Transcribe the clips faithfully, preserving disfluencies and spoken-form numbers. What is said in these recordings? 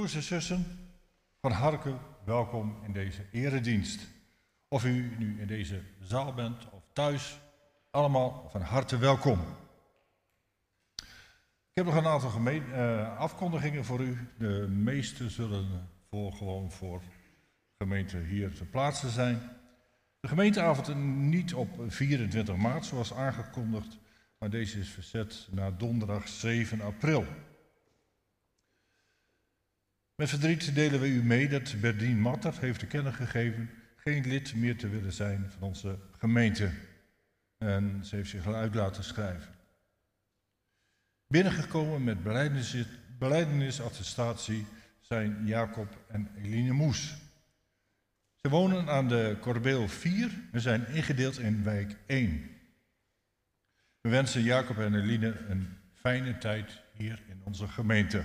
Broeders en zussen, van harte welkom in deze eredienst. Of u nu in deze zaal bent of thuis, allemaal van harte welkom. Ik heb nog een aantal gemeen, uh, afkondigingen voor u. De meeste zullen voor, gewoon voor gemeente hier te plaatsen zijn. De gemeenteavond niet op vierentwintig maart zoals aangekondigd, maar deze is verzet naar donderdag zeven april. Met verdriet delen we u mee dat Berdien Matter heeft te kennen gegeven geen lid meer te willen zijn van onze gemeente. En ze heeft zich al uit laten schrijven. Binnengekomen met belijdenis, belijdenisattestatie zijn Jacob en Eline Moes. Ze wonen aan de Corbeel vier en zijn ingedeeld in wijk één. We wensen Jacob en Eline een fijne tijd hier in onze gemeente.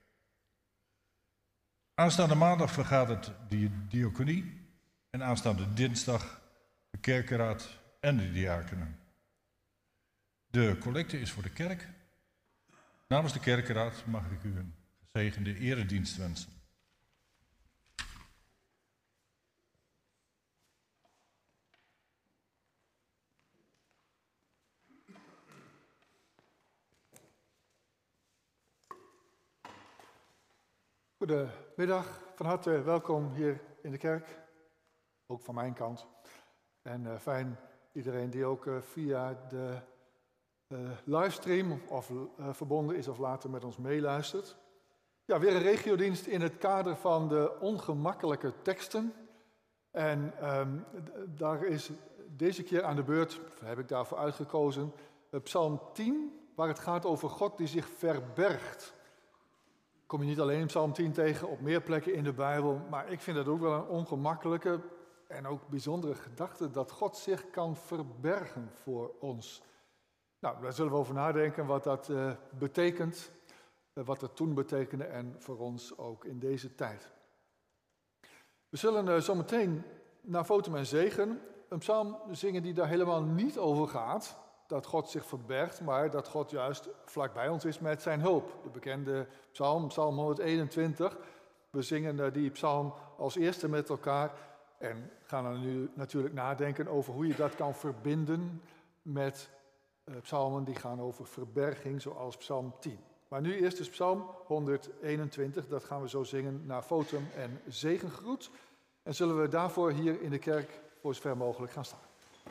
Aanstaande maandag vergadert de diaconie en aanstaande dinsdag de kerkenraad en de diakenen. De collecte is voor de kerk. Namens de kerkenraad mag ik u een gezegende eredienst wensen. Goedemiddag, van harte welkom hier in de kerk, ook van mijn kant. En uh, fijn iedereen die ook uh, via de uh, livestream of uh, verbonden is of later met ons meeluistert. Ja, weer een regiodienst in het kader van de ongemakkelijke teksten. En um, daar is deze keer aan de beurt, heb ik daarvoor uitgekozen, uh, Psalm tien, waar het gaat over God die zich verbergt. Kom je niet alleen in Psalm tien tegen, op meer plekken in de Bijbel, maar ik vind het ook wel een ongemakkelijke en ook bijzondere gedachte dat God zich kan verbergen voor ons. Nou, daar zullen we over nadenken wat dat uh, betekent, uh, wat het toen betekende en voor ons ook in deze tijd. We zullen uh, zometeen naar Fotum en Zegen een psalm zingen die daar helemaal niet over gaat, dat God zich verbergt, maar dat God juist vlakbij ons is met zijn hulp. De bekende psalm, psalm honderdeenentwintig. We zingen die psalm als eerste met elkaar en gaan dan nu natuurlijk nadenken over hoe je dat kan verbinden met uh, psalmen die gaan over verberging, zoals psalm tien. Maar nu eerst dus psalm honderdeenentwintig, dat gaan we zo zingen naar Fotum en Zegengroet. En zullen we daarvoor hier in de kerk voor zover mogelijk gaan staan.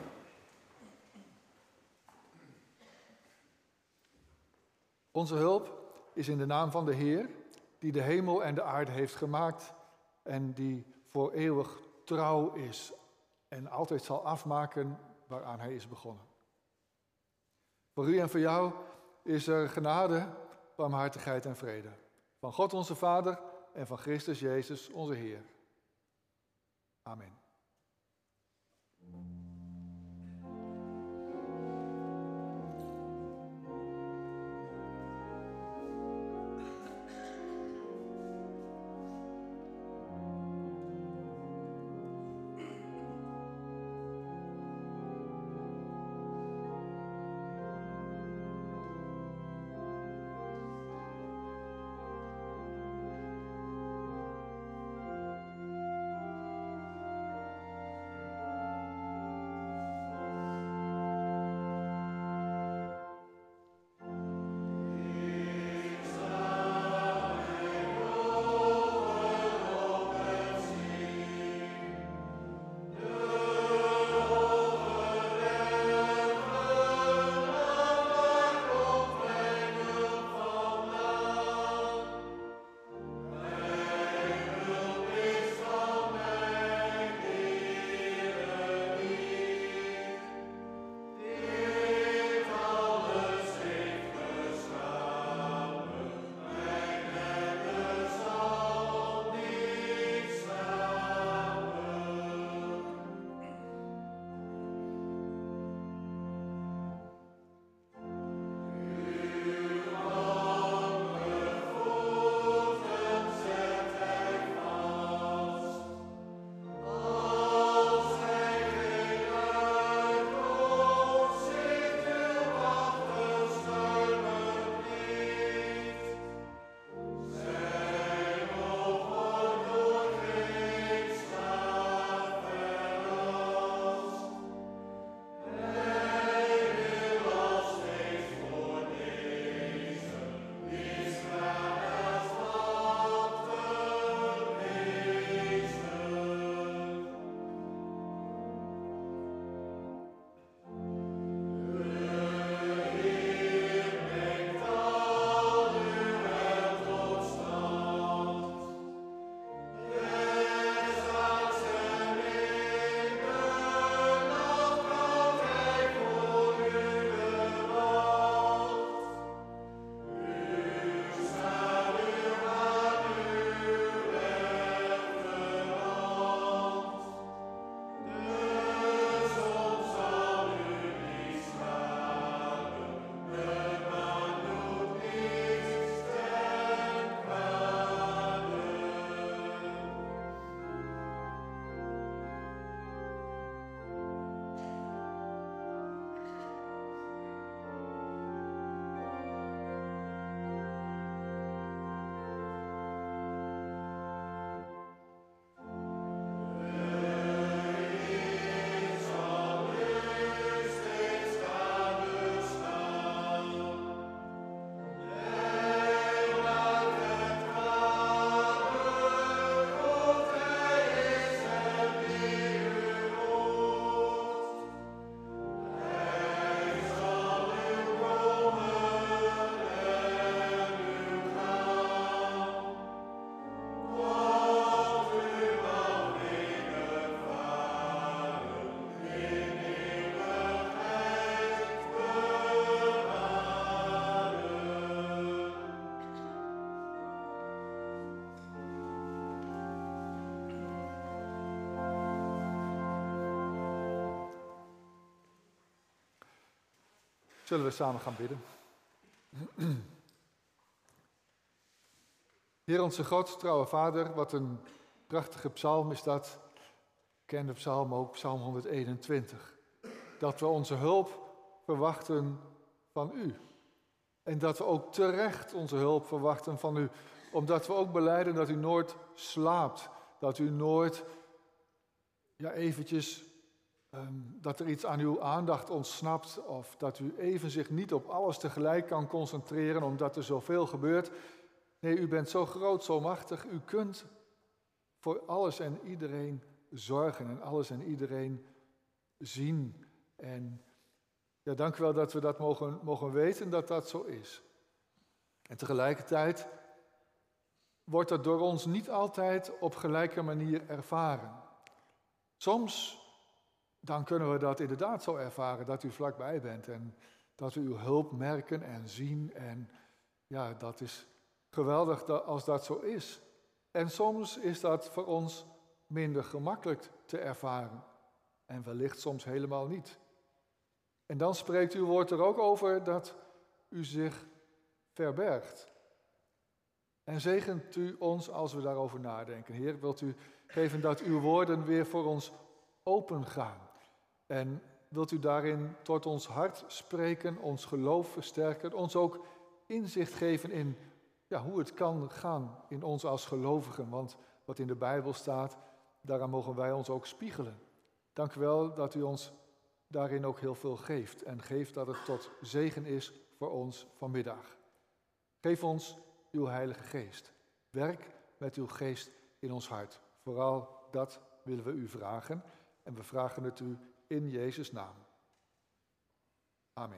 Onze hulp is in de naam van de Heer, die de hemel en de aarde heeft gemaakt en die voor eeuwig trouw is en altijd zal afmaken waaraan hij is begonnen. Voor u en voor jou is er genade, barmhartigheid en vrede. Van God onze Vader en van Christus Jezus onze Heer. Amen. Zullen we samen gaan bidden. Heer onze God, trouwe Vader, wat een prachtige psalm is dat. Bekende psalm ook, psalm honderdeenentwintig. Dat we onze hulp verwachten van u. En dat we ook terecht onze hulp verwachten van u. Omdat we ook belijden dat u nooit slaapt. Dat u nooit, ja eventjes, um, dat er iets aan uw aandacht ontsnapt. Of dat u even zich niet op alles tegelijk kan concentreren omdat er zoveel gebeurt. Nee, u bent zo groot, zo machtig. U kunt voor alles en iedereen zorgen en alles en iedereen zien. En ja, dank u wel dat we dat mogen, mogen weten dat dat zo is. En tegelijkertijd wordt dat door ons niet altijd op gelijke manier ervaren. Soms dan kunnen we dat inderdaad zo ervaren, dat u vlakbij bent en dat we uw hulp merken en zien. En ja, dat is geweldig als dat zo is. En soms is dat voor ons minder gemakkelijk te ervaren. En wellicht soms helemaal niet. En dan spreekt uw woord er ook over dat u zich verbergt. En zegent u ons als we daarover nadenken. Heer, wilt u geven dat uw woorden weer voor ons open gaan. En wilt u daarin tot ons hart spreken, ons geloof versterken, ons ook inzicht geven in ja, hoe het kan gaan in ons als gelovigen. Want wat in de Bijbel staat, daaraan mogen wij ons ook spiegelen. Dank u wel dat u ons daarin ook heel veel geeft. En geeft dat het tot zegen is voor ons vanmiddag. Geef ons uw Heilige Geest. Werk met uw geest in ons hart. Vooral dat willen we u vragen. En we vragen het u in Jezus' naam. Amen.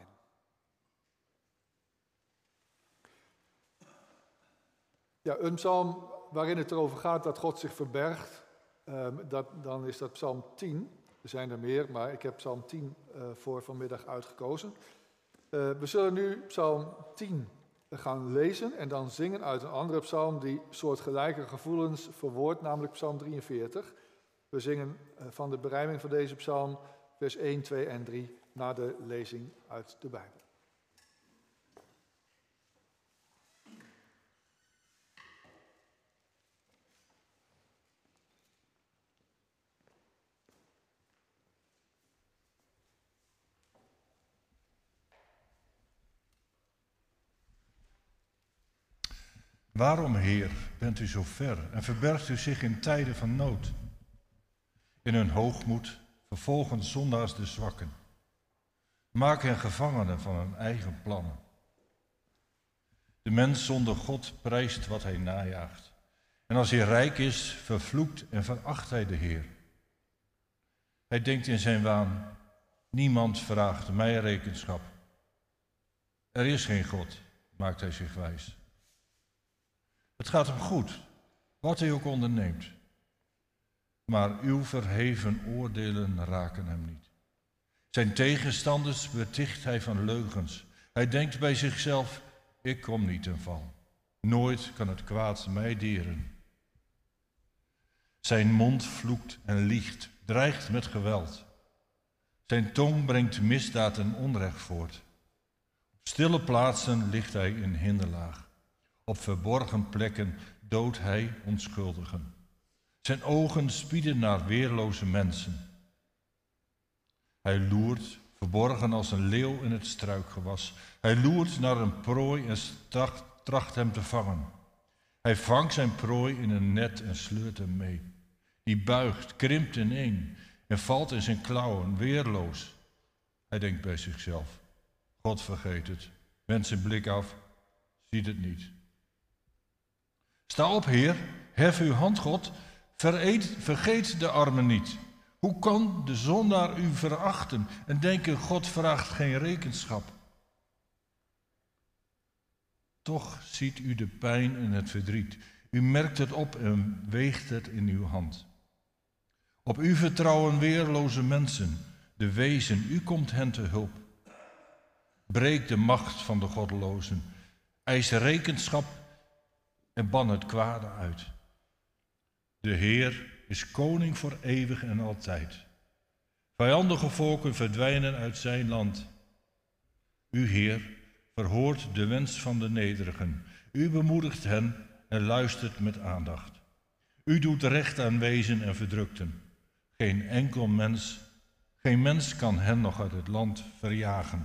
Ja, een psalm waarin het erover gaat dat God zich verbergt, uh, dat, dan is dat psalm tien. Er zijn er meer, maar ik heb psalm tien uh, voor vanmiddag uitgekozen. Uh, we zullen nu psalm tien gaan lezen en dan zingen uit een andere psalm die soortgelijke gevoelens verwoordt, namelijk psalm drieënveertig. We zingen uh, van de berijming van deze psalm vers één, twee en drie na de lezing uit de Bijbel. Waarom, Heer, bent u zo ver en verbergt u zich in tijden van nood? In hun hoogmoed vervolgen zondaars de zwakken. Maak hen gevangenen van hun eigen plannen. De mens zonder God prijst wat hij najaagt. En als hij rijk is, vervloekt en veracht hij de Heer. Hij denkt in zijn waan, niemand vraagt mij rekenschap. Er is geen God, maakt hij zich wijs. Het gaat hem goed, wat hij ook onderneemt. Maar uw verheven oordelen raken hem niet. Zijn tegenstanders beticht hij van leugens. Hij denkt bij zichzelf, ik kom niet ten val. Nooit kan het kwaad mij deren. Zijn mond vloekt en liegt, dreigt met geweld. Zijn tong brengt misdaad en onrecht voort. Op stille plaatsen ligt hij in hinderlaag. Op verborgen plekken doodt hij onschuldigen. Zijn ogen spieden naar weerloze mensen. Hij loert, verborgen als een leeuw in het struikgewas. Hij loert naar een prooi en tracht, tracht hem te vangen. Hij vangt zijn prooi in een net en sleurt hem mee. Die buigt, krimpt ineen en valt in zijn klauwen, weerloos. Hij denkt bij zichzelf, God vergeet het. Wend zijn blik af, ziet het niet. Sta op, Heer, hef uw hand, God, vereet, vergeet de armen niet. Hoe kan de zondaar u verachten en denken, God vraagt geen rekenschap? Toch ziet u de pijn en het verdriet. U merkt het op en weegt het in uw hand. Op u vertrouwen weerloze mensen, de wezen, u komt hen te hulp. Breek de macht van de goddelozen, eis rekenschap en ban het kwade uit. De Heer is koning voor eeuwig en altijd. Vijandige volken verdwijnen uit zijn land. U, Heer, verhoort de wens van de nederigen. U bemoedigt hen en luistert met aandacht. U doet recht aan wezen en verdrukten. Geen enkel mens, geen mens kan hen nog uit het land verjagen.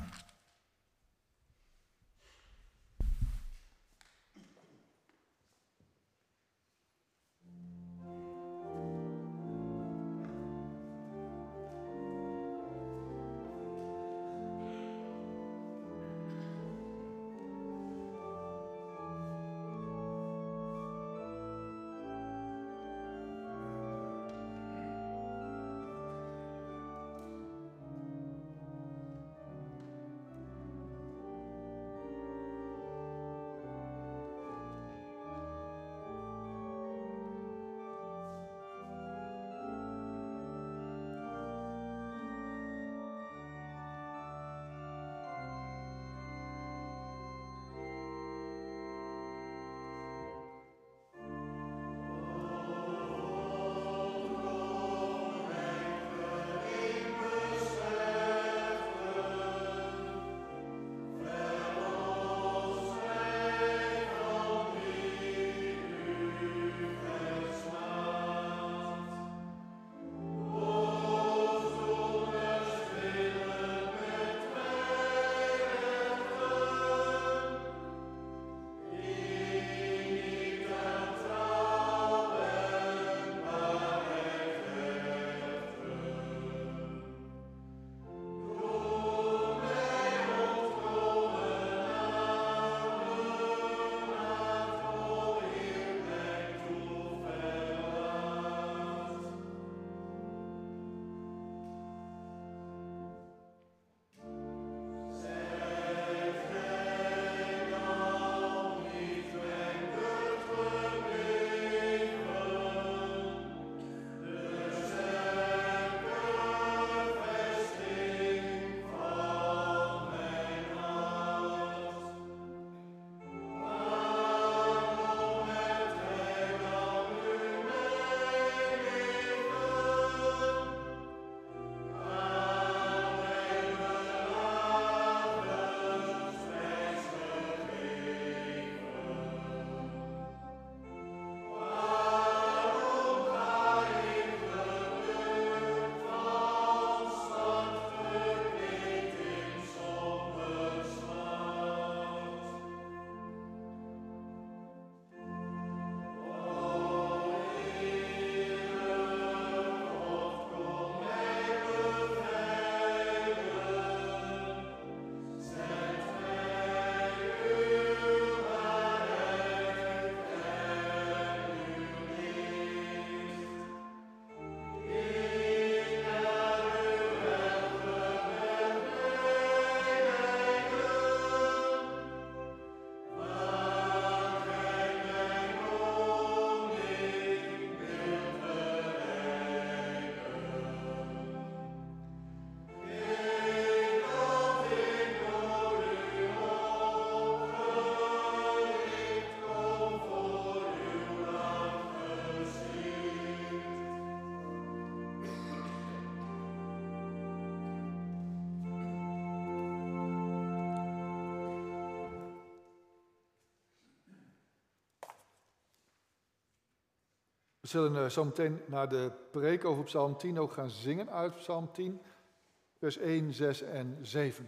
We zullen uh, zo meteen naar de preek over Psalm tien ook gaan zingen uit Psalm tien, vers één, zes en zeven.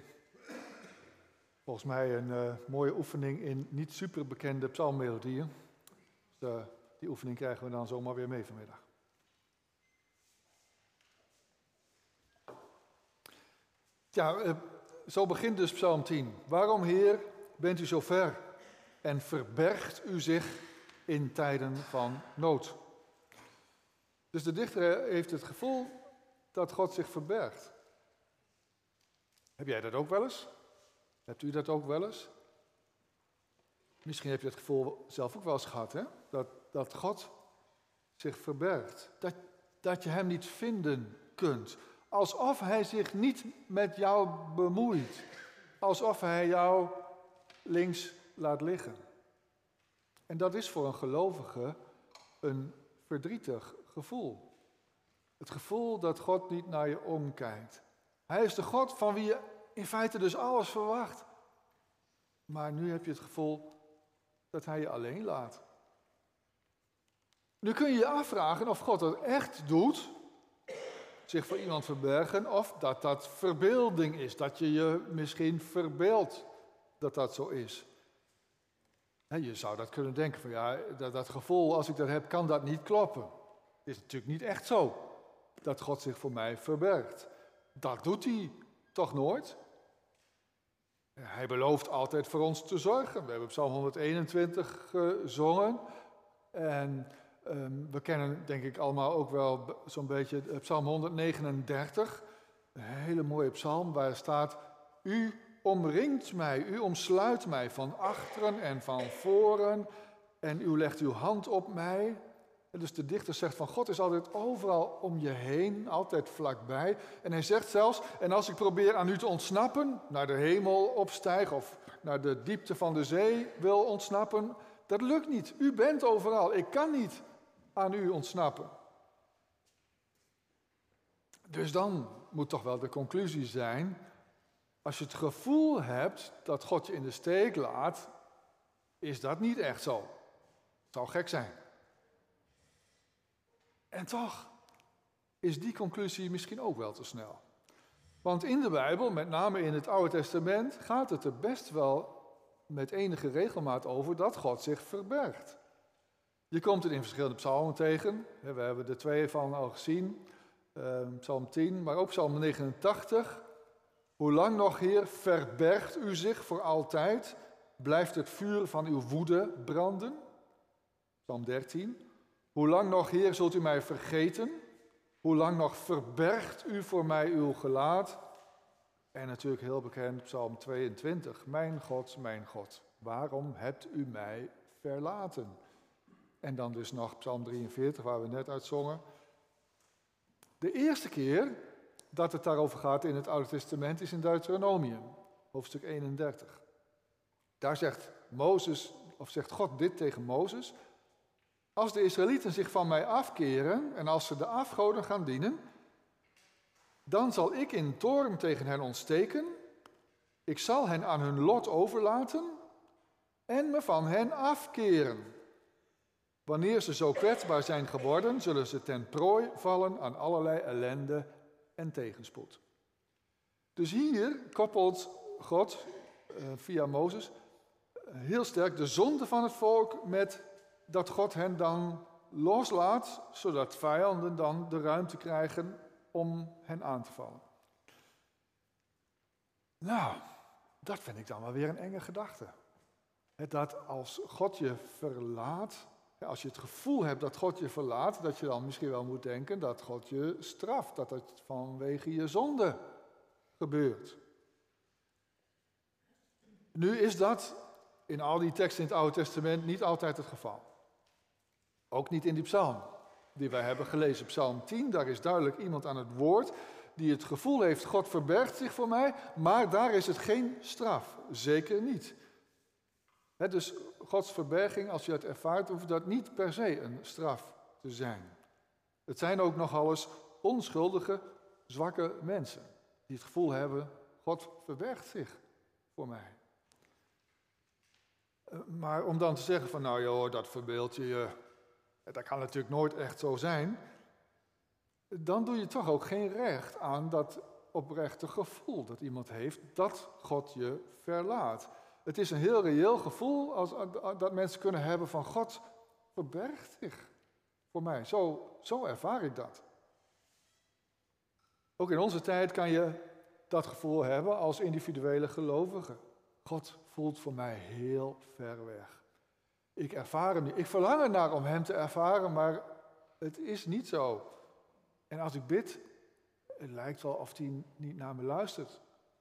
Volgens mij een uh, mooie oefening in niet super bekende psalmmelodieën. Dus, uh, die oefening krijgen we dan zomaar weer mee vanmiddag. Ja, uh, zo begint dus Psalm tien. Waarom, Heer, bent u zo ver en verbergt u zich in tijden van nood? Dus de dichter heeft het gevoel dat God zich verbergt. Heb jij dat ook wel eens? Hebt u dat ook wel eens? Misschien heb je het gevoel zelf ook wel eens gehad, hè? Dat, dat God zich verbergt. Dat, dat je hem niet vinden kunt. Alsof hij zich niet met jou bemoeit. Alsof hij jou links laat liggen. En dat is voor een gelovige een verdrietig gevoel. Het gevoel dat God niet naar je omkijkt. Hij is de God van wie je in feite dus alles verwacht. Maar nu heb je het gevoel dat hij je alleen laat. Nu kun je je afvragen of God het echt doet, zich voor iemand verbergen, of dat dat verbeelding is. Dat je je misschien verbeeldt dat dat zo is. En je zou dat kunnen denken van ja, dat, dat gevoel, als ik dat heb, kan dat niet kloppen. Het is natuurlijk niet echt zo dat God zich voor mij verbergt. Dat doet hij toch nooit? Hij belooft altijd voor ons te zorgen. We hebben Psalm honderdeenentwintig gezongen. En um, we kennen denk ik allemaal ook wel zo'n beetje Psalm honderdnegenendertig. Een hele mooie psalm waar staat: U omringt mij, u omsluit mij van achteren en van voren. En u legt uw hand op mij. En dus de dichter zegt van God is altijd overal om je heen, altijd vlakbij. En hij zegt zelfs, en als ik probeer aan u te ontsnappen, naar de hemel opstijg of naar de diepte van de zee wil ontsnappen, dat lukt niet. U bent overal, ik kan niet aan u ontsnappen. Dus dan moet toch wel de conclusie zijn, als je het gevoel hebt dat God je in de steek laat, is dat niet echt zo. Het zou gek zijn. En toch is die conclusie misschien ook wel te snel. Want in de Bijbel, met name in het Oude Testament, gaat het er best wel met enige regelmaat over dat God zich verbergt. Je komt het in verschillende psalmen tegen. We hebben er twee van al gezien. Psalm tien, maar ook Psalm negenentachtig. Hoe lang nog, Heer, verbergt u zich voor altijd? Blijft het vuur van uw woede branden? Psalm dertien. Hoe lang nog, Heer, zult u mij vergeten? Hoe lang nog verbergt u voor mij uw gelaat? En natuurlijk heel bekend Psalm tweeëntwintig. Mijn God, mijn God, waarom hebt u mij verlaten? En dan dus nog Psalm drieënveertig, waar we net uit zongen. De eerste keer dat het daarover gaat in het Oude Testament is in Deuteronomium, hoofdstuk eenendertig. Daar zegt Mozes, of zegt God dit tegen Mozes: als de Israëlieten zich van mij afkeren en als ze de afgoden gaan dienen, dan zal ik in toorn tegen hen ontsteken, ik zal hen aan hun lot overlaten en me van hen afkeren. Wanneer ze zo kwetsbaar zijn geworden, zullen ze ten prooi vallen aan allerlei ellende en tegenspoed. Dus hier koppelt God uh, via Mozes uh, heel sterk de zonde van het volk met dat God hen dan loslaat, zodat vijanden dan de ruimte krijgen om hen aan te vallen. Nou, dat vind ik dan wel weer een enge gedachte. Dat als God je verlaat, als je het gevoel hebt dat God je verlaat, dat je dan misschien wel moet denken dat God je straft, dat het vanwege je zonde gebeurt. Nu is dat in al die teksten in het Oude Testament niet altijd het geval. Ook niet in die psalm die wij hebben gelezen. Psalm tien, daar is duidelijk iemand aan het woord die het gevoel heeft, God verbergt zich voor mij, maar daar is het geen straf. Zeker niet. He, dus Gods verberging, als je het ervaart, hoeft dat niet per se een straf te zijn. Het zijn ook nogal eens onschuldige, zwakke mensen die het gevoel hebben, God verbergt zich voor mij. Maar om dan te zeggen van, nou joh, dat verbeeld je je, dat kan natuurlijk nooit echt zo zijn, dan doe je toch ook geen recht aan dat oprechte gevoel dat iemand heeft dat God je verlaat. Het is een heel reëel gevoel als, dat mensen kunnen hebben van God verbergt zich voor mij. Zo, zo ervaar ik dat. Ook in onze tijd kan je dat gevoel hebben als individuele gelovige. God voelt voor mij heel ver weg. Ik ervaar hem niet. Ik verlang ernaar om hem te ervaren, maar het is niet zo. En als ik bid, het lijkt wel of hij niet naar me luistert.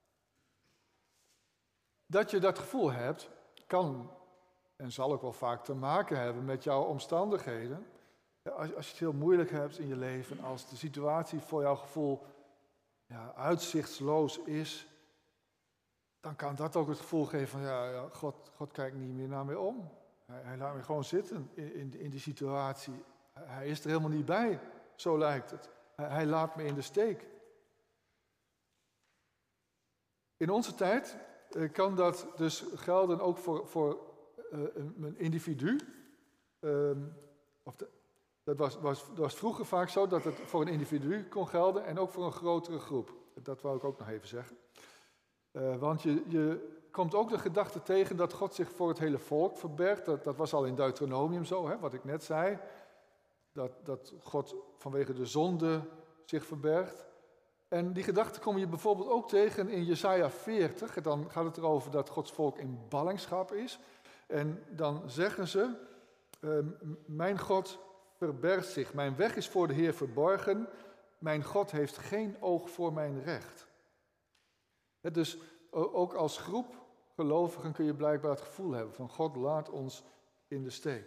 Dat je dat gevoel hebt, kan en zal ook wel vaak te maken hebben met jouw omstandigheden. Als, als je het heel moeilijk hebt in je leven, als de situatie voor jouw gevoel ja, uitzichtsloos is, dan kan dat ook het gevoel geven van, ja, ja God, God kijkt niet meer naar mij om. Hij, hij laat me gewoon zitten in, in, in die situatie. Hij is er helemaal niet bij, zo lijkt het. Hij, hij laat me in de steek. In onze tijd uh, kan dat dus gelden ook voor, voor uh, een, een individu. Um, of de, dat, was, was, dat was vroeger vaak zo dat het voor een individu kon gelden en ook voor een grotere groep. Dat wou ik ook nog even zeggen. Uh, want je, je komt ook de gedachte tegen dat God zich voor het hele volk verbergt. Dat, dat was al in Deuteronomium zo, hè, wat ik net zei. Dat, dat God vanwege de zonde zich verbergt. En die gedachte kom je bijvoorbeeld ook tegen in Jesaja veertig. Dan gaat het erover dat Gods volk in ballingschap is. En dan zeggen ze, uh, mijn God verbergt zich. Mijn weg is voor de Heer verborgen. Mijn God heeft geen oog voor mijn recht. He, dus ook als groep gelovigen kun je blijkbaar het gevoel hebben van God laat ons in de steek.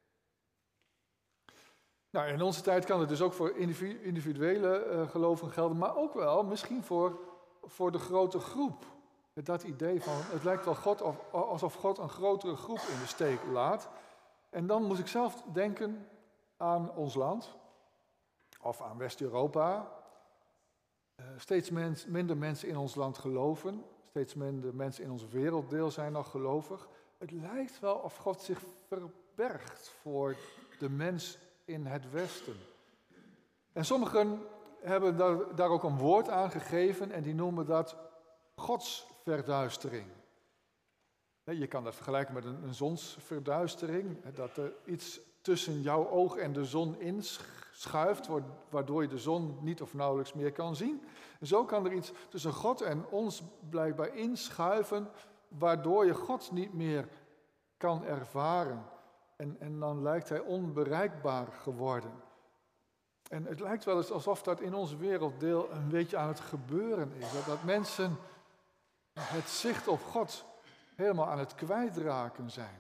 Nou, in onze tijd kan het dus ook voor individuele uh, gelovigen gelden, maar ook wel misschien voor, voor de grote groep. Dat idee van, het lijkt wel God of, alsof God een grotere groep in de steek laat. En dan moet ik zelf denken aan ons land, of aan West-Europa. Uh, steeds mens, minder mensen in ons land geloven, steeds minder mensen in ons werelddeel zijn nog gelovig. Het lijkt wel of God zich verbergt voor de mens in het Westen. En sommigen hebben daar, daar ook een woord aan gegeven en die noemen dat godsverduistering. Je kan dat vergelijken met een, een zonsverduistering, dat er iets tussen jouw oog en de zon inschuift, waardoor je de zon niet of nauwelijks meer kan zien. En zo kan er iets tussen God en ons blijkbaar inschuiven, waardoor je God niet meer kan ervaren. En, en dan lijkt hij onbereikbaar geworden. En het lijkt wel eens alsof dat in ons werelddeel een beetje aan het gebeuren is. Dat, dat mensen het zicht op God helemaal aan het kwijtraken zijn.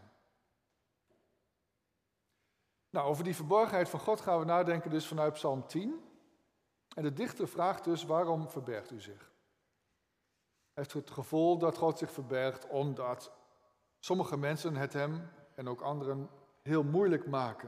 Nou, over die verborgenheid van God gaan we nadenken dus vanuit Psalm tien. En de dichter vraagt dus, waarom verbergt u zich? Hij heeft het gevoel dat God zich verbergt omdat sommige mensen het hem en ook anderen heel moeilijk maken.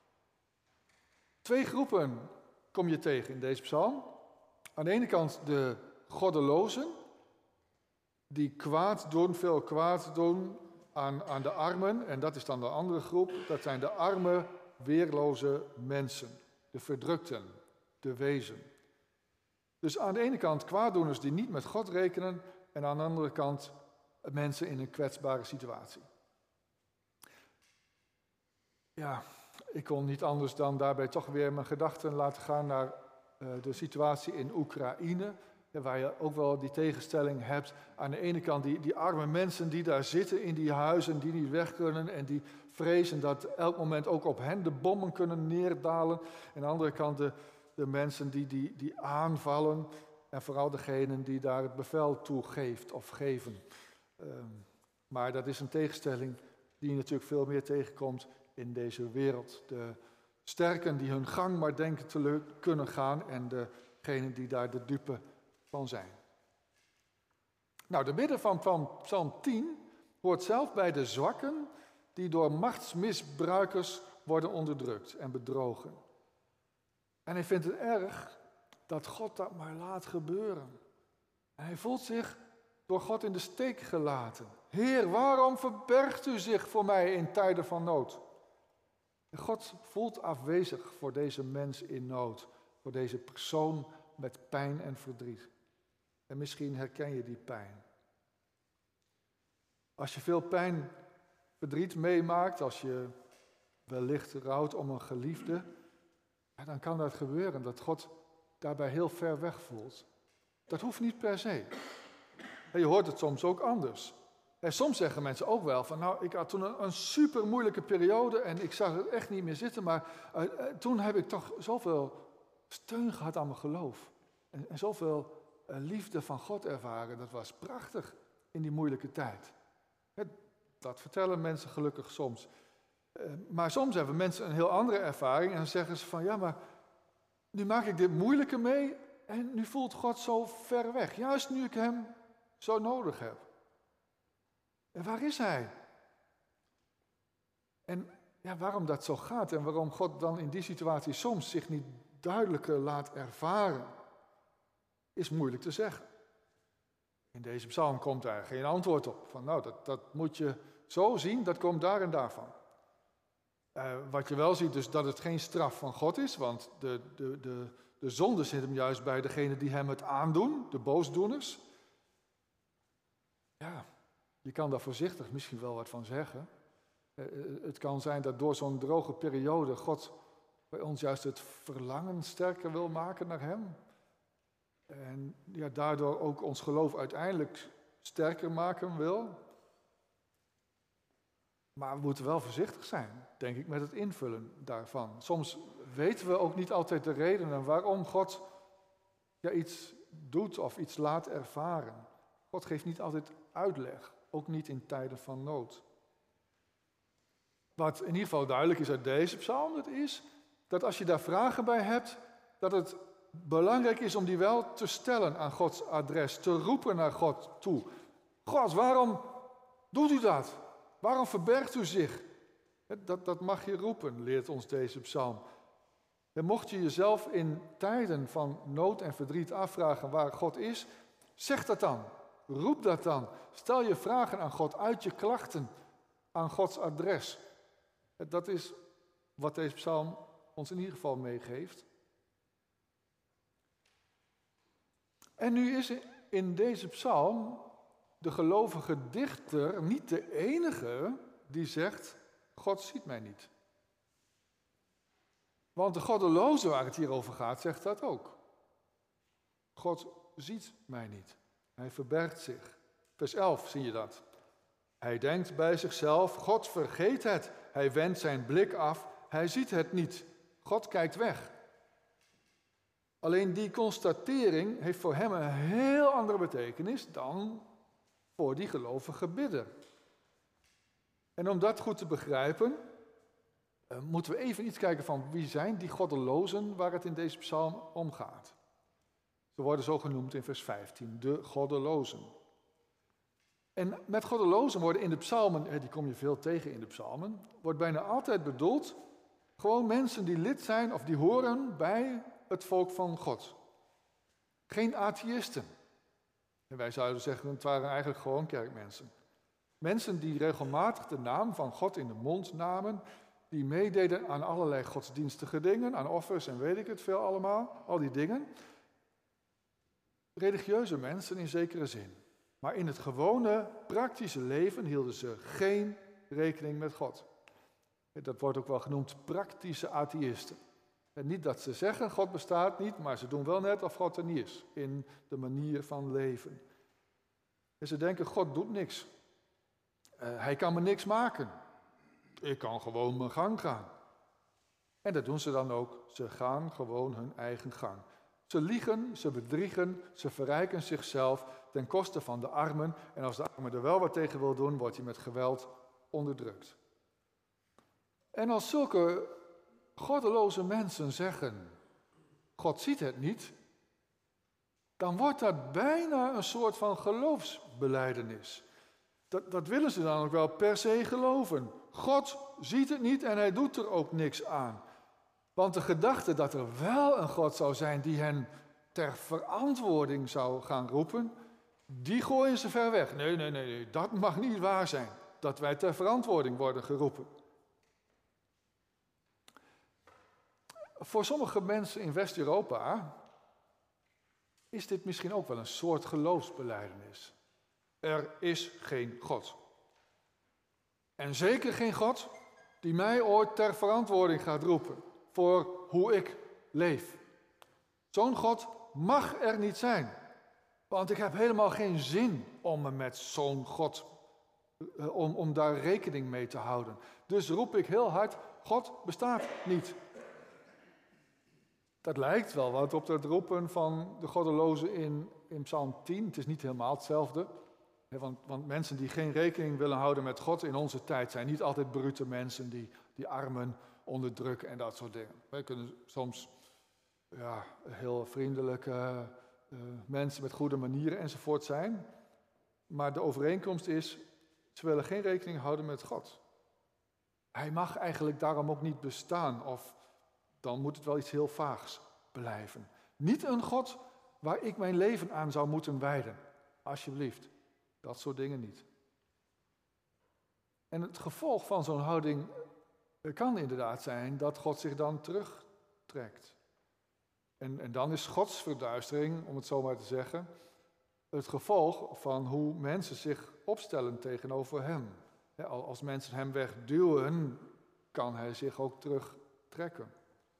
Twee groepen kom je tegen in deze psalm. Aan de ene kant de goddelozen, die kwaad doen, veel kwaad doen aan, aan de armen. En dat is dan de andere groep, dat zijn de arme, weerloze mensen, de verdrukten, de wezen. Dus aan de ene kant kwaaddoeners die niet met God rekenen en aan de andere kant mensen in een kwetsbare situatie. Ja, ik kon niet anders dan daarbij toch weer mijn gedachten laten gaan naar uh, de situatie in Oekraïne, waar je ook wel die tegenstelling hebt. Aan de ene kant die, die arme mensen die daar zitten in die huizen, die niet weg kunnen en die vrezen dat elk moment ook op hen de bommen kunnen neerdalen. En aan de andere kant de, de mensen die, die, die aanvallen en vooral degenen die daar het bevel toe geeft of geven. Um, maar dat is een tegenstelling die je natuurlijk veel meer tegenkomt in deze wereld. De sterken die hun gang maar denken te kunnen gaan en degenen die daar de dupe van zijn. Nou, de midden van, van Psalm tien hoort zelf bij de zwakken die door machtsmisbruikers worden onderdrukt en bedrogen. En hij vindt het erg dat God dat maar laat gebeuren. En hij voelt zich door God in de steek gelaten. Heer, waarom verbergt u zich voor mij in tijden van nood? En God voelt afwezig voor deze mens in nood, voor deze persoon met pijn en verdriet. En misschien herken je die pijn. Als je veel pijn, verdriet meemaakt, als je wellicht rouwt om een geliefde, ja, dan kan dat gebeuren, dat God daarbij heel ver weg voelt. Dat hoeft niet per se. En je hoort het soms ook anders. En soms zeggen mensen ook wel van, nou, ik had toen een, een super moeilijke periode en ik zag het echt niet meer zitten, maar uh, uh, toen heb ik toch zoveel steun gehad aan mijn geloof. En, en zoveel uh, liefde van God ervaren. Dat was prachtig in die moeilijke tijd. Het, dat vertellen mensen gelukkig soms. Uh, maar soms hebben mensen een heel andere ervaring en dan zeggen ze van, ja, maar nu maak ik dit moeilijke mee en nu voelt God zo ver weg. Juist nu ik hem zo nodig heb. En waar is hij? En ja, waarom dat zo gaat en waarom God dan in die situatie soms zich niet duidelijker laat ervaren, is moeilijk te zeggen. In deze psalm komt daar geen antwoord op. Van nou, dat, dat moet je zo zien, dat komt daar en daarvan. Uh, wat je wel ziet, dus dat het geen straf van God is, want de, de, de, de zonde zit hem juist bij degenen die hem het aandoen, de boosdoeners. Ja, je kan daar voorzichtig misschien wel wat van zeggen. Uh, het kan zijn dat door zo'n droge periode God bij ons juist het verlangen sterker wil maken naar hem. En ja, daardoor ook ons geloof uiteindelijk sterker maken wil. Maar we moeten wel voorzichtig zijn, denk ik, met het invullen daarvan. Soms weten we ook niet altijd de redenen waarom God ja, iets doet of iets laat ervaren. God geeft niet altijd uitleg, ook niet in tijden van nood. Wat in ieder geval duidelijk is uit deze psalm, dat is dat als je daar vragen bij hebt, dat het belangrijk is om die wel te stellen aan Gods adres, te roepen naar God toe. God, waarom doet u dat? Waarom verbergt u zich? Dat, dat mag je roepen, leert ons deze psalm. En mocht je jezelf in tijden van nood en verdriet afvragen waar God is, zeg dat dan. Roep dat dan. Stel je vragen aan God, uit je klachten aan Gods adres. Dat is wat deze psalm ons in ieder geval meegeeft. En nu is in deze psalm de gelovige dichter niet de enige die zegt, God ziet mij niet. Want de goddeloze waar het hier over gaat, zegt dat ook. God ziet mij niet. Hij verbergt zich. Vers elf zie je dat. Hij denkt bij zichzelf, God vergeet het. Hij wendt zijn blik af, hij ziet het niet. God kijkt weg. Alleen die constatering heeft voor hem een heel andere betekenis dan voor die gelovige bidder. En om dat goed te begrijpen, uh, moeten we even iets kijken van wie zijn die goddelozen waar het in deze psalm om gaat. Ze worden zo genoemd in vers vijftien, de goddelozen. En met goddelozen worden in de psalmen, die kom je veel tegen in de psalmen, wordt bijna altijd bedoeld gewoon mensen die lid zijn of die horen bij het volk van God. Geen atheïsten. En wij zouden zeggen, het waren eigenlijk gewoon kerkmensen. Mensen die regelmatig de naam van God in de mond namen, die meededen aan allerlei godsdienstige dingen, aan offers en weet ik het veel allemaal, al die dingen. Religieuze mensen in zekere zin. Maar in het gewone, praktische leven hielden ze geen rekening met God. Dat wordt ook wel genoemd praktische atheïsten. En niet dat ze zeggen, God bestaat niet, maar ze doen wel net of God er niet is, in de manier van leven. En ze denken, God doet niks. Uh, hij kan me niks maken. Ik kan gewoon mijn gang gaan. En dat doen ze dan ook. Ze gaan gewoon hun eigen gang. Ze liegen, ze bedriegen, ze verrijken zichzelf ten koste van de armen. En als de armen er wel wat tegen wil doen, wordt hij met geweld onderdrukt. En als zulke goddeloze mensen zeggen, God ziet het niet, dan wordt dat bijna een soort van geloofsbelijdenis. Dat, dat willen ze dan ook wel per se geloven. God ziet het niet en hij doet er ook niks aan. Want de gedachte dat er wel een God zou zijn die hen ter verantwoording zou gaan roepen, die gooien ze ver weg. Nee, nee, nee, nee, dat mag niet waar zijn, dat wij ter verantwoording worden geroepen. Voor sommige mensen in West-Europa is dit misschien ook wel een soort geloofsbelijdenis. Er is geen God. En zeker geen God die mij ooit ter verantwoording gaat roepen voor hoe ik leef. Zo'n God mag er niet zijn. Want ik heb helemaal geen zin om me met zo'n God, om, om daar rekening mee te houden. Dus roep ik heel hard, God bestaat niet. Dat lijkt wel wat op het roepen van de goddelozen in, in Psalm tien. Het is niet helemaal hetzelfde. He, want, want mensen die geen rekening willen houden met God in onze tijd zijn niet altijd brute mensen die, die armen onderdrukken en dat soort dingen. Wij kunnen soms ja, heel vriendelijke uh, mensen met goede manieren enzovoort zijn. Maar de overeenkomst is, ze willen geen rekening houden met God. Hij mag eigenlijk daarom ook niet bestaan of dan moet het wel iets heel vaags blijven. Niet een God waar ik mijn leven aan zou moeten wijden. alsjeblieft. Dat soort dingen niet. En het gevolg van zo'n houding kan inderdaad zijn dat God zich dan terugtrekt. En, en dan is Gods verduistering, om het zo maar te zeggen, het gevolg van hoe mensen zich opstellen tegenover hem. Als mensen hem wegduwen, kan hij zich ook terugtrekken.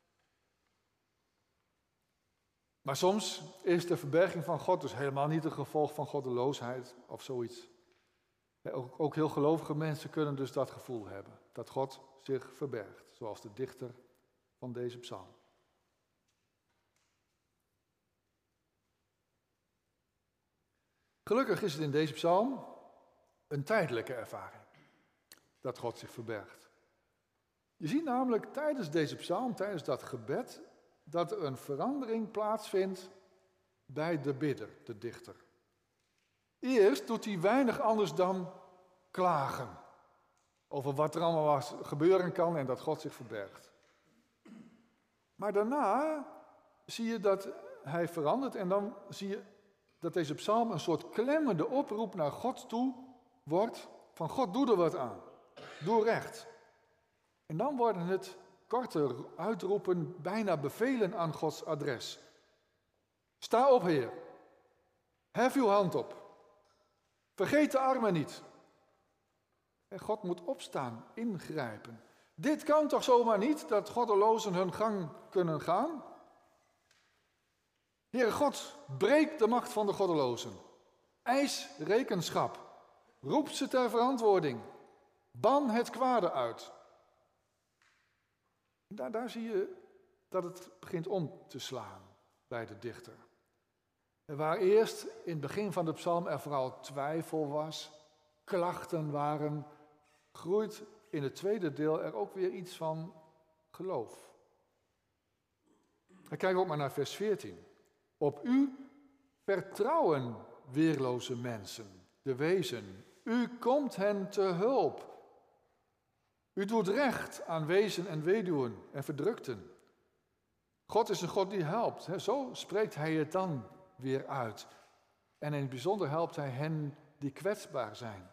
Maar soms is de verberging van God dus helemaal niet een gevolg van goddeloosheid of zoiets. Ook, ook heel gelovige mensen kunnen dus dat gevoel hebben, dat God zich verbergt, zoals de dichter van deze psalm. Gelukkig is het in deze psalm een tijdelijke ervaring, dat God zich verbergt. Je ziet namelijk tijdens deze psalm, tijdens dat gebed, dat er een verandering plaatsvindt bij de bidder, de dichter. Eerst doet hij weinig anders dan klagen over wat er allemaal was, gebeuren kan en dat God zich verbergt. Maar daarna zie je dat hij verandert en dan zie je dat deze psalm een soort klemmende oproep naar God toe wordt, van God doe er wat aan, doe recht. En dan worden het korte uitroepen, bijna bevelen aan Gods adres. Sta op, Heer. Hef uw hand op. Vergeet de armen niet. En God moet opstaan, ingrijpen. Dit kan toch zomaar niet, dat goddelozen hun gang kunnen gaan? Heere God, breek de macht van de goddelozen. Eis rekenschap. Roep ze ter verantwoording. Ban het kwade uit. Daar, daar zie je dat het begint om te slaan bij de dichter. En waar eerst in het begin van de psalm er vooral twijfel was, klachten waren, groeit in het tweede deel er ook weer iets van geloof. En kijk ook maar naar vers veertien. Op u vertrouwen weerloze mensen, de wezen. U komt hen te hulp. U doet recht aan wezen en weduwen en verdrukten. God is een God die helpt. Hè? Zo spreekt hij het dan weer uit. En in het bijzonder helpt hij hen die kwetsbaar zijn.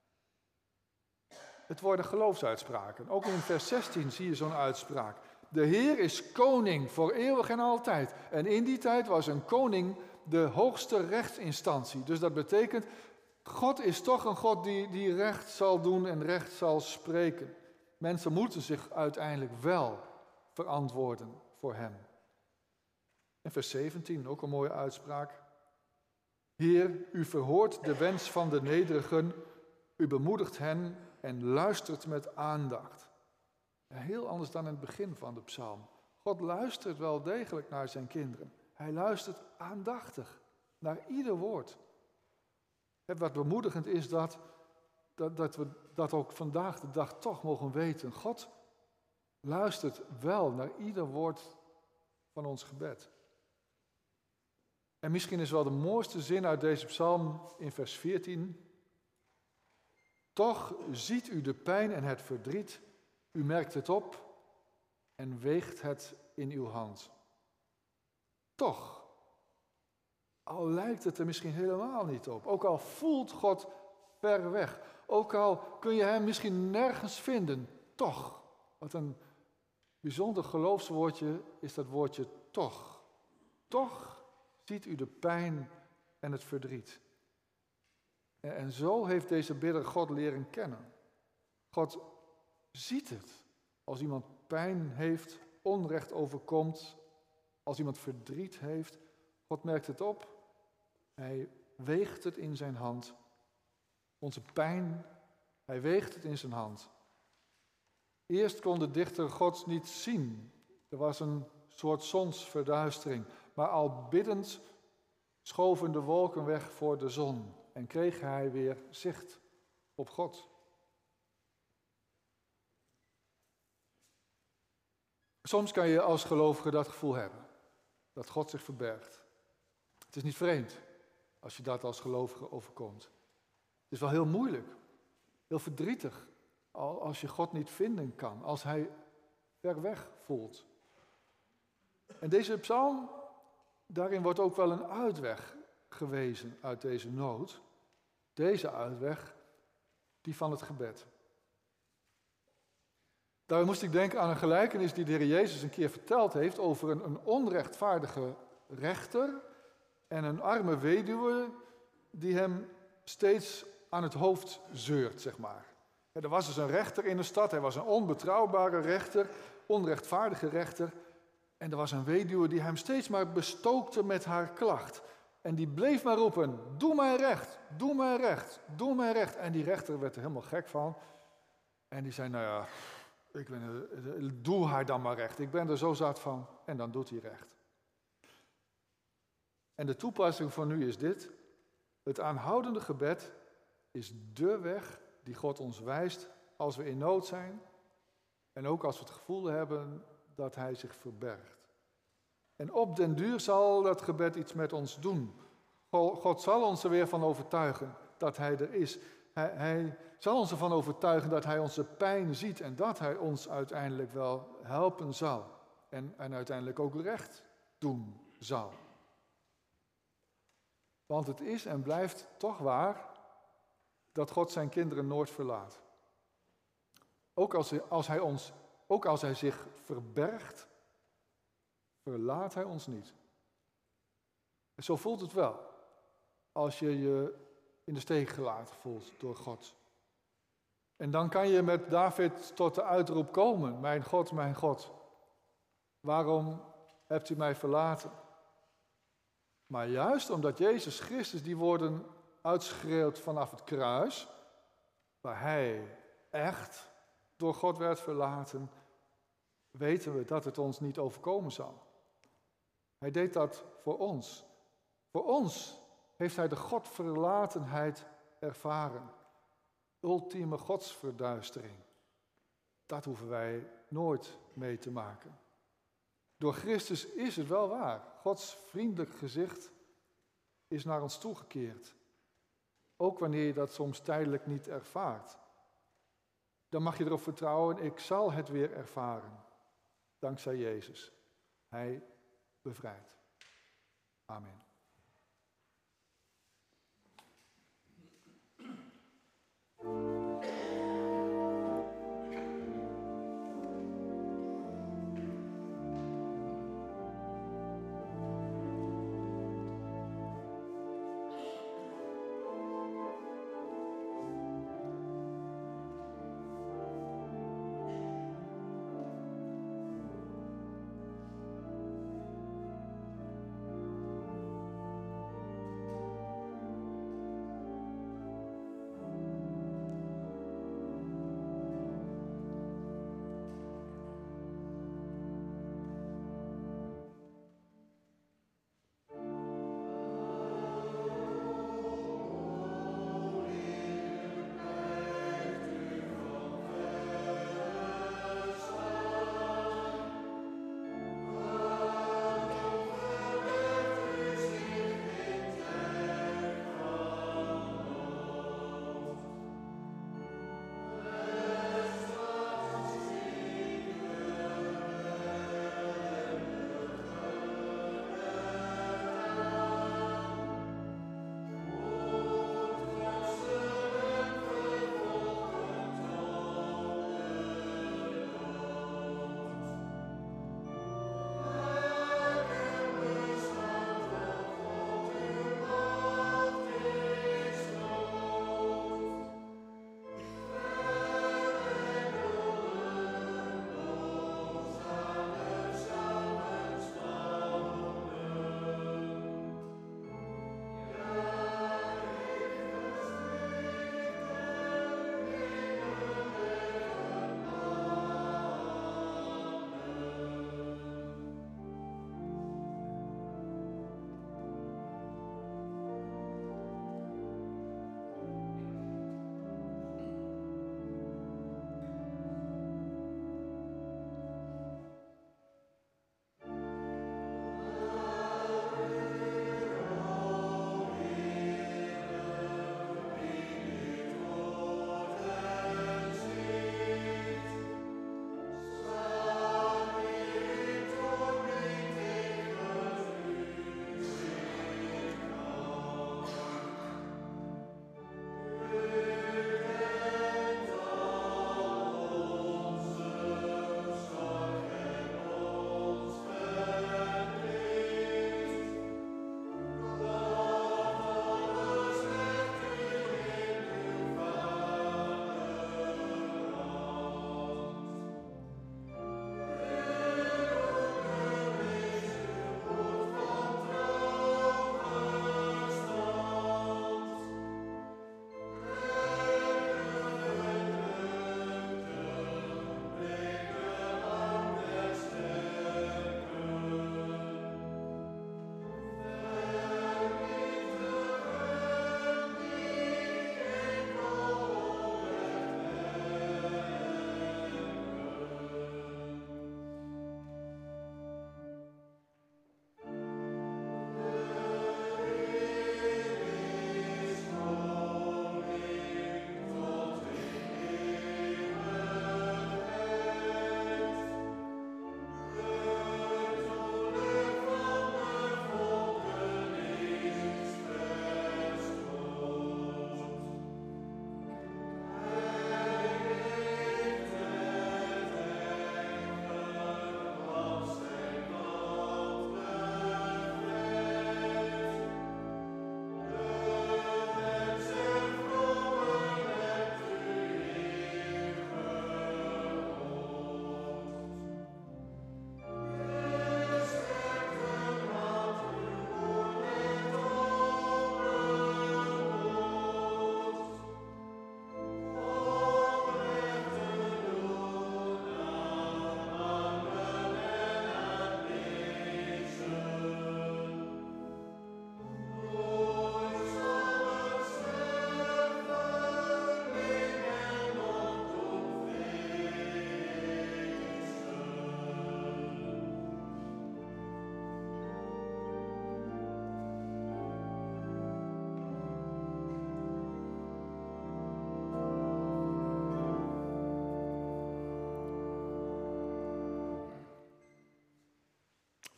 Het worden geloofsuitspraken. Ook in vers zestien zie je zo'n uitspraak. De Heer is koning voor eeuwig en altijd. En in die tijd was een koning de hoogste rechtsinstantie. Dus dat betekent, God is toch een God die, die recht zal doen en recht zal spreken. Mensen moeten zich uiteindelijk wel verantwoorden voor hem. En vers zeventien, ook een mooie uitspraak. Heer, u verhoort de wens van de nederigen, u bemoedigt hen en luistert met aandacht. Heel anders dan in het begin van de psalm. God luistert wel degelijk naar zijn kinderen. Hij luistert aandachtig naar ieder woord. En wat bemoedigend is dat, dat, dat we dat ook vandaag de dag toch mogen weten. God luistert wel naar ieder woord van ons gebed. En misschien is wel de mooiste zin uit deze psalm in vers veertien. Toch ziet u de pijn en het verdriet, u merkt het op en weegt het in uw hand. Toch, al lijkt het er misschien helemaal niet op, ook al voelt God ver weg, ook al kun je hem misschien nergens vinden, toch. Wat een bijzonder geloofswoordje is dat woordje toch. Toch ziet u de pijn en het verdriet. En zo heeft deze bidder God leren kennen. God ziet het. Als iemand pijn heeft, onrecht overkomt, als iemand verdriet heeft, God merkt het op. Hij weegt het in zijn hand. Onze pijn, hij weegt het in zijn hand. Eerst kon de dichter God niet zien. Er was een soort zonsverduistering. Maar al biddend schoven de wolken weg voor de zon en kreeg hij weer zicht op God. Soms kan je als gelovige dat gevoel hebben, dat God zich verbergt. Het is niet vreemd als je dat als gelovige overkomt. Het is wel heel moeilijk, heel verdrietig, als je God niet vinden kan, als hij ver weg voelt. En deze psalm, daarin wordt ook wel een uitweg gewezen uit deze nood. Deze uitweg, die van het gebed. Daar moest ik denken aan een gelijkenis die de Heer Jezus een keer verteld heeft over een, een onrechtvaardige rechter en een arme weduwe die hem steeds aan het hoofd zeurt, zeg maar. Er was dus een rechter in de stad, hij was een onbetrouwbare rechter, onrechtvaardige rechter. En er was een weduwe die hem steeds maar bestookte met haar klacht. En die bleef maar roepen, doe mij recht, doe mij recht, doe mij recht. En die rechter werd er helemaal gek van. En die zei, nou ja, ik ben, doe haar dan maar recht. Ik ben er zo zat van. En dan doet hij recht. En de toepassing van nu is dit. Het aanhoudende gebed is dé weg die God ons wijst als we in nood zijn. En ook als we het gevoel hebben dat hij zich verbergt. En op den duur zal dat gebed iets met ons doen. God zal ons er weer van overtuigen dat hij er is. Hij, hij zal ons ervan overtuigen dat hij onze pijn ziet en dat hij ons uiteindelijk wel helpen zal. En, en uiteindelijk ook recht doen zal. Want het is en blijft toch waar dat God zijn kinderen nooit verlaat. Ook als hij, als hij, ons, ook als hij zich verbergt, verlaat hij ons niet. En zo voelt het wel, als je je in de steek gelaten voelt door God. En dan kan je met David tot de uitroep komen, mijn God, mijn God, waarom hebt u mij verlaten? Maar juist omdat Jezus Christus die woorden uitschreeuwt vanaf het kruis, waar hij echt door God werd verlaten, weten we dat het ons niet overkomen zal. Hij deed dat voor ons. Voor ons heeft hij de Godverlatenheid ervaren. Ultieme godsverduistering. Dat hoeven wij nooit mee te maken. Door Christus is het wel waar. Gods vriendelijk gezicht is naar ons toegekeerd. Ook wanneer je dat soms tijdelijk niet ervaart. Dan mag je erop vertrouwen, ik zal het weer ervaren. Dankzij Jezus. Hij bevrijdt. Amen.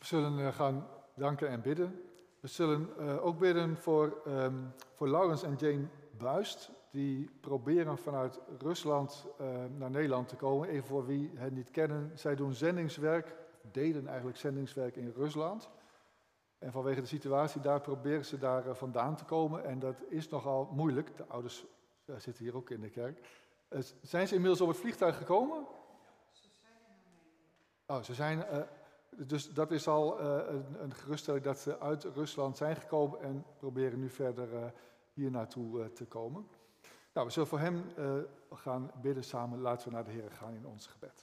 zullen uh, gaan danken en bidden. We zullen uh, ook bidden voor, um, voor Laurens en Jane Buist. Die proberen vanuit Rusland uh, naar Nederland te komen. Even voor wie hen niet kennen. Zij doen zendingswerk, deden eigenlijk zendingswerk in Rusland. En vanwege de situatie daar proberen ze daar uh, vandaan te komen. En dat is nogal moeilijk. De ouders uh, zitten hier ook in de kerk. Uh, zijn ze inmiddels op het vliegtuig gekomen? Ze zijn er nog mee. Oh, ze zijn... Uh, Dus dat is al uh, een, een geruststelling dat ze uit Rusland zijn gekomen en proberen nu verder uh, hier naartoe uh, te komen. Nou, we zullen voor hem uh, gaan bidden samen. Laten we naar de Heer gaan in ons gebed.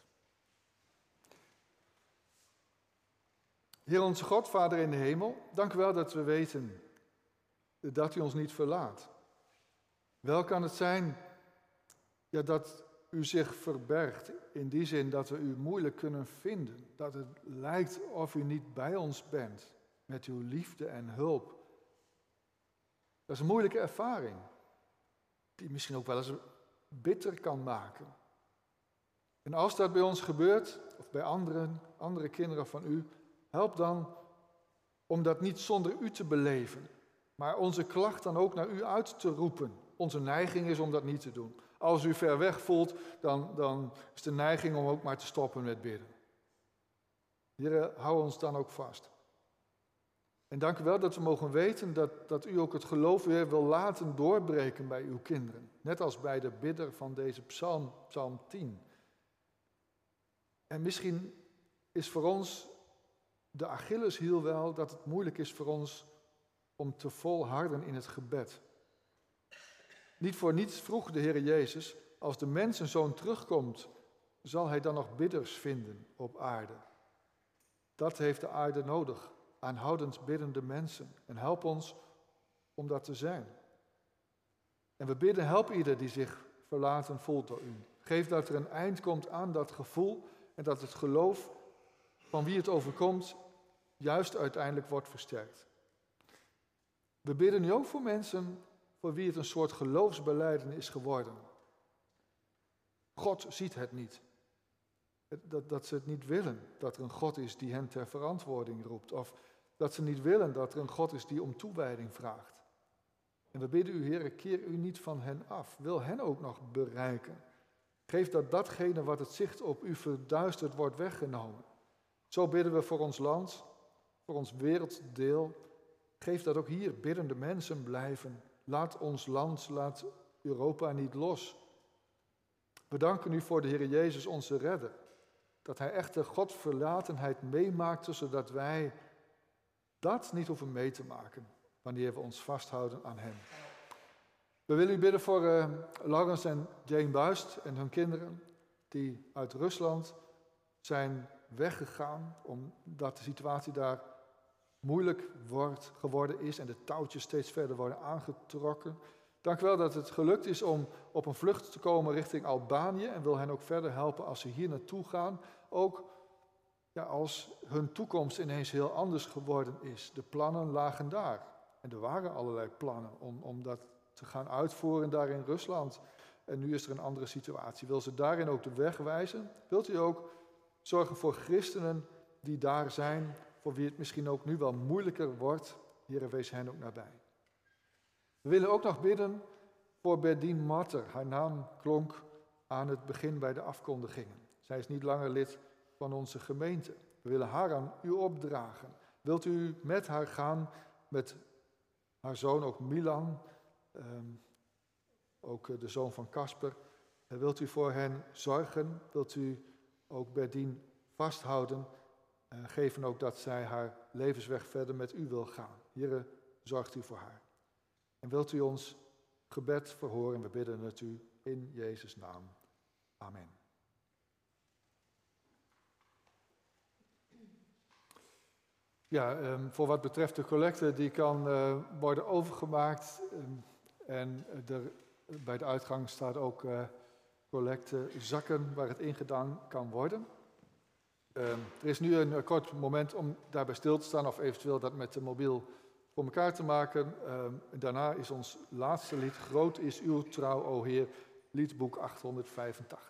Heer onze God, Vader in de hemel, dank u wel dat we weten dat u ons niet verlaat. Wel kan het zijn ja, dat u zich verbergt, in die zin dat we u moeilijk kunnen vinden. Dat het lijkt of u niet bij ons bent, met uw liefde en hulp. Dat is een moeilijke ervaring, die misschien ook wel eens bitter kan maken. En als dat bij ons gebeurt, of bij anderen, andere kinderen van u, help dan om dat niet zonder u te beleven, maar onze klacht dan ook naar u uit te roepen. Onze neiging is om dat niet te doen. Als u ver weg voelt, dan, dan is de neiging om ook maar te stoppen met bidden. Heer, hou ons dan ook vast. En dank u wel dat we mogen weten dat, dat u ook het geloof weer wil laten doorbreken bij uw kinderen. Net als bij de bidder van deze psalm, psalm tien. En misschien is voor ons de Achilleshiel wel dat het moeilijk is voor ons om te volharden in het gebed. Niet voor niets vroeg de Heer Jezus, als de mensenzoon terugkomt, zal hij dan nog bidders vinden op aarde. Dat heeft de aarde nodig, aanhoudend biddende mensen. En help ons om dat te zijn. En we bidden, help ieder die zich verlaten voelt door u. Geef dat er een eind komt aan dat gevoel en dat het geloof van wie het overkomt juist uiteindelijk wordt versterkt. We bidden nu ook voor mensen voor wie het een soort geloofsbelijden is geworden. God ziet het niet. Dat, dat ze het niet willen dat er een God is die hen ter verantwoording roept. Of dat ze niet willen dat er een God is die om toewijding vraagt. En we bidden u, Heer, keer u niet van hen af. Wil hen ook nog bereiken. Geef dat datgene wat het zicht op u verduistert wordt weggenomen. Zo bidden we voor ons land, voor ons werelddeel. Geef dat ook hier biddende mensen blijven. Laat ons land, laat Europa niet los. We danken u voor de Heer Jezus, onze redder. Dat hij echt de Godverlatenheid meemaakte, zodat wij dat niet hoeven mee te maken wanneer we ons vasthouden aan hem. We willen u bidden voor uh, Laurens en Jane Buist en hun kinderen die uit Rusland zijn weggegaan omdat de situatie daar moeilijk wordt, geworden is en de touwtjes steeds verder worden aangetrokken. Dank u wel dat het gelukt is om op een vlucht te komen richting Albanië en wil hen ook verder helpen als ze hier naartoe gaan. Ook ja, als hun toekomst ineens heel anders geworden is. De plannen lagen daar. En er waren allerlei plannen om, om dat te gaan uitvoeren daar in Rusland. En nu is er een andere situatie. Wil ze daarin ook de weg wijzen? Wilt u ook zorgen voor christenen die daar zijn, voor wie het misschien ook nu wel moeilijker wordt? Heere, wees hen ook nabij. We willen ook nog bidden voor Berdien Matter. Haar naam klonk aan het begin bij de afkondigingen. Zij is niet langer lid van onze gemeente. We willen haar aan u opdragen. Wilt u met haar gaan, met haar zoon ook Milan, um, ook de zoon van Casper. Wilt u voor hen zorgen? Wilt u ook Berdien vasthouden? Uh, geven ook dat zij haar levensweg verder met u wil gaan. Heere, zorgt u voor haar. En wilt u ons gebed verhoren? We bidden het u in Jezus' naam. Amen. Ja, um, voor wat betreft de collecte, die kan uh, worden overgemaakt. Um, en er, bij de uitgang staat ook uh, collectezakken waar het ingedaan kan worden. Um, er is nu een uh, kort moment om daarbij stil te staan of eventueel dat met de mobiel voor elkaar te maken. Um, daarna is ons laatste lied, Groot is uw trouw, o Heer, liedboek achthonderdvijfentachtig.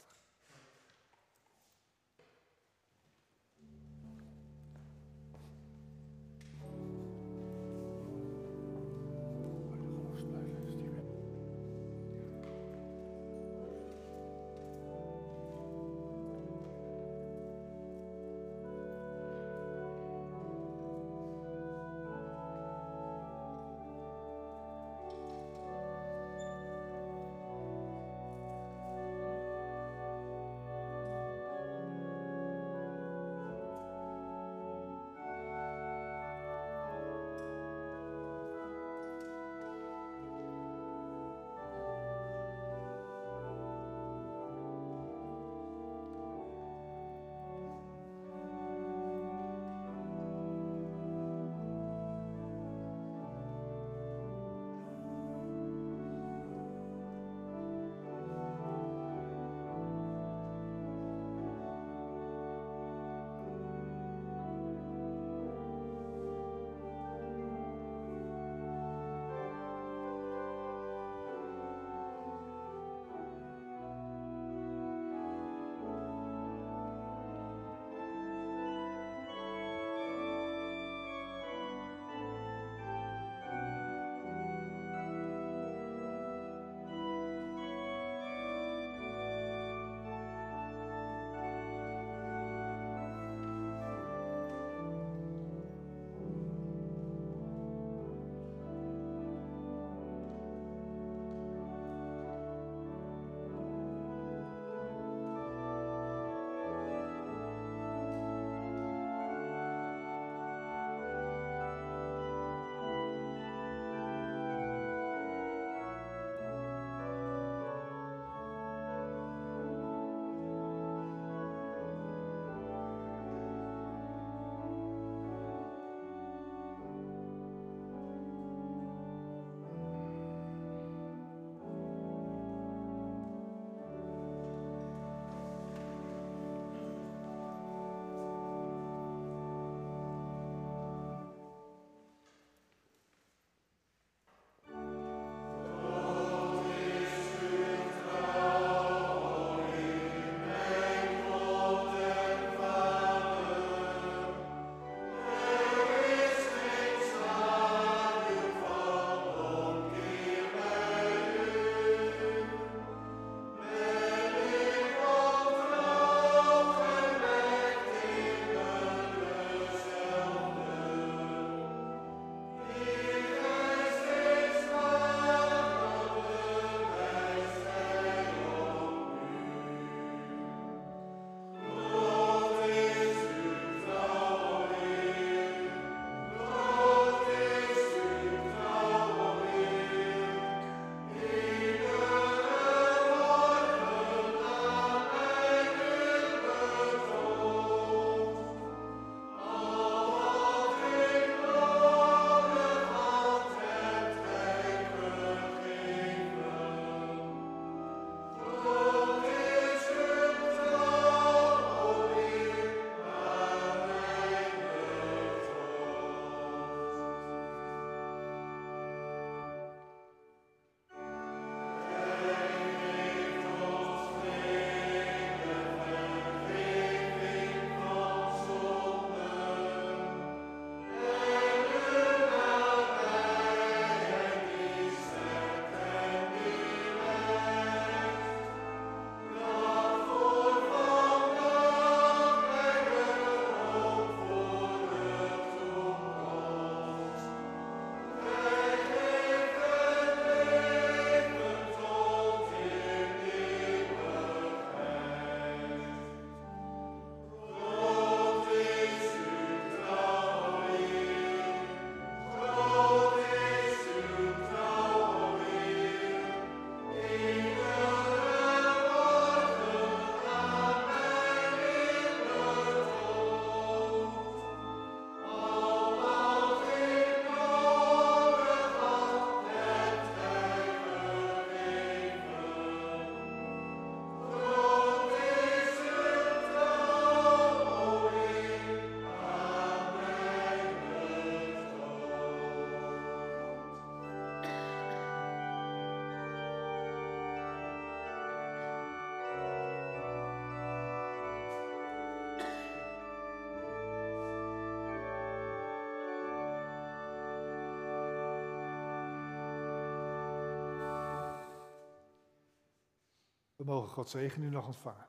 mogen Gods zegen nu nog ontvangen.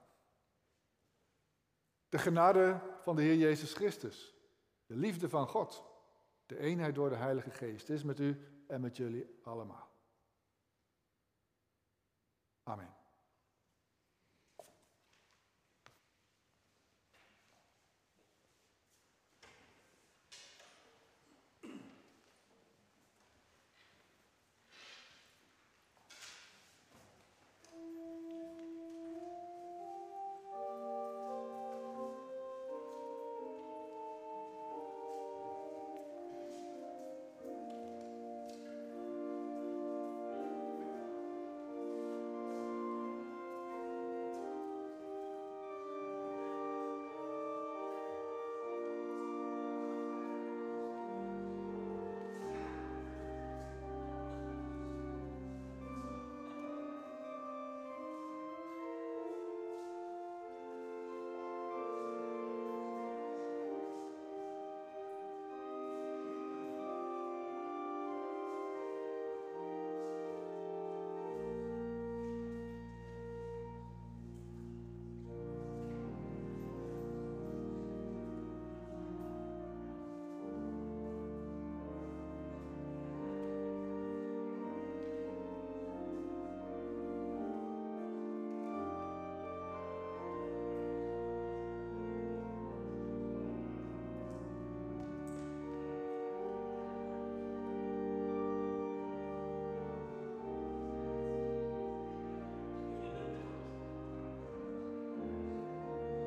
De genade van de Heer Jezus Christus, de liefde van God, de eenheid door de Heilige Geest is met u en met jullie allemaal. Amen.